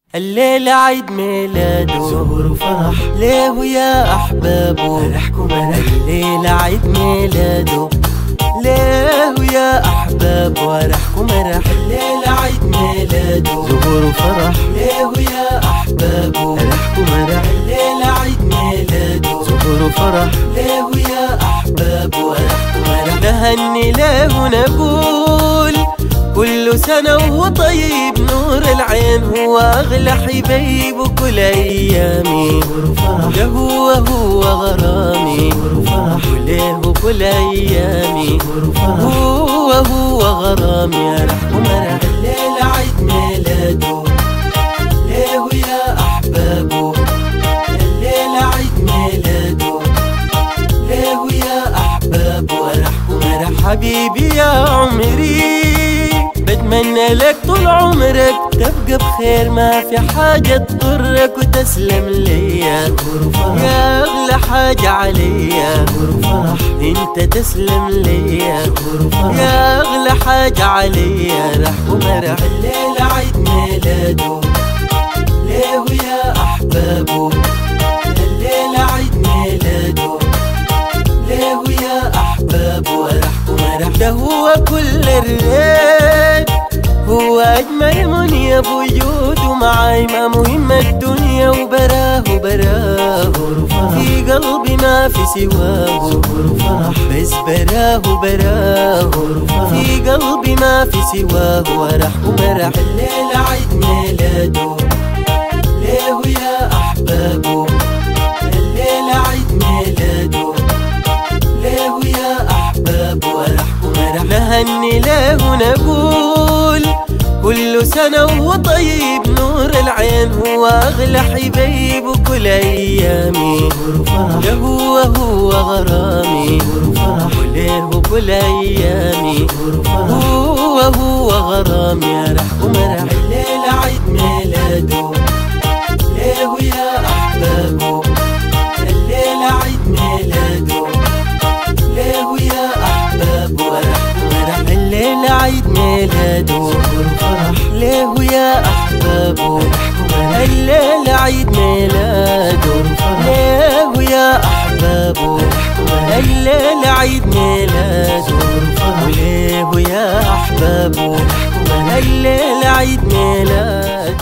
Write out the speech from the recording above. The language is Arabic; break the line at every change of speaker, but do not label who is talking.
الليلة عيد ميلاده
زهور وفرح
ليه يا أحبابه
فرحكم مرح.
الليلة عيد ميلاده ليه يا أحبابه فرحكم مرح.
الليلة عيد ميلاده
زهور وفرح
ليه يا أحبابه
فرحكم مرح.
الليلة عيد ميلاده
زهور وفرح
ليه يا أحبابه فرحكم مرح.
نهني له ونقول كل سنة وهو طيب، نور العين هو أغلى حبيب كل أيامي، له هو غرامي وليه كل أيامي، هو غرامي رح ومرح.
الليلة عيد ميلاده ليه يا أحبابه الليلة عيد ميلاده ليه يا أحبابه فرحكم مرح.
حبيبي يا عمري بتمنى لك طول عمرك تبقى بخير، ما في حاجة تضرك وتسلم ليا يا أغلى حاجة عليا، انت تسلم ليا يا أغلى حاجة عليا رح ومرح.
الليلة عيد ميلاده ليه يا أحبابه الليلة عيد ميلاده ليه يا أحبابه فرحكم مرح.
ده هو كل الريت، هو أجمل منية بوجوده معاي، ما مهم الدنيا وبراه في قلبي ما في سواه، بس براه في قلبي ما في سواه ورح ومرح.
الليلة عيد ميلاده ليه يا أحبابه الليلة عيد ميلاده ليه يا أحبابه فرحكم مرح.
نهني له ونقول كل سنة وهو طيب، نور العين هو أغلى حبيب كل أيامي، له هو غرامي وليه كل أيامي، هو غرامي رح ومرح.
الليلة عيد ميلاده ليه يا أحبابه الليلة عيد ميلاده ليه يا أحبابه فرحكم مرح.
الليلة عيد ميلاده ليه يا أحبابه الليلة عيد ميلاده ليه يا أحبابه الليلة عيد ميلاده ليه يا أحبابه الليلة عيد ميلاده.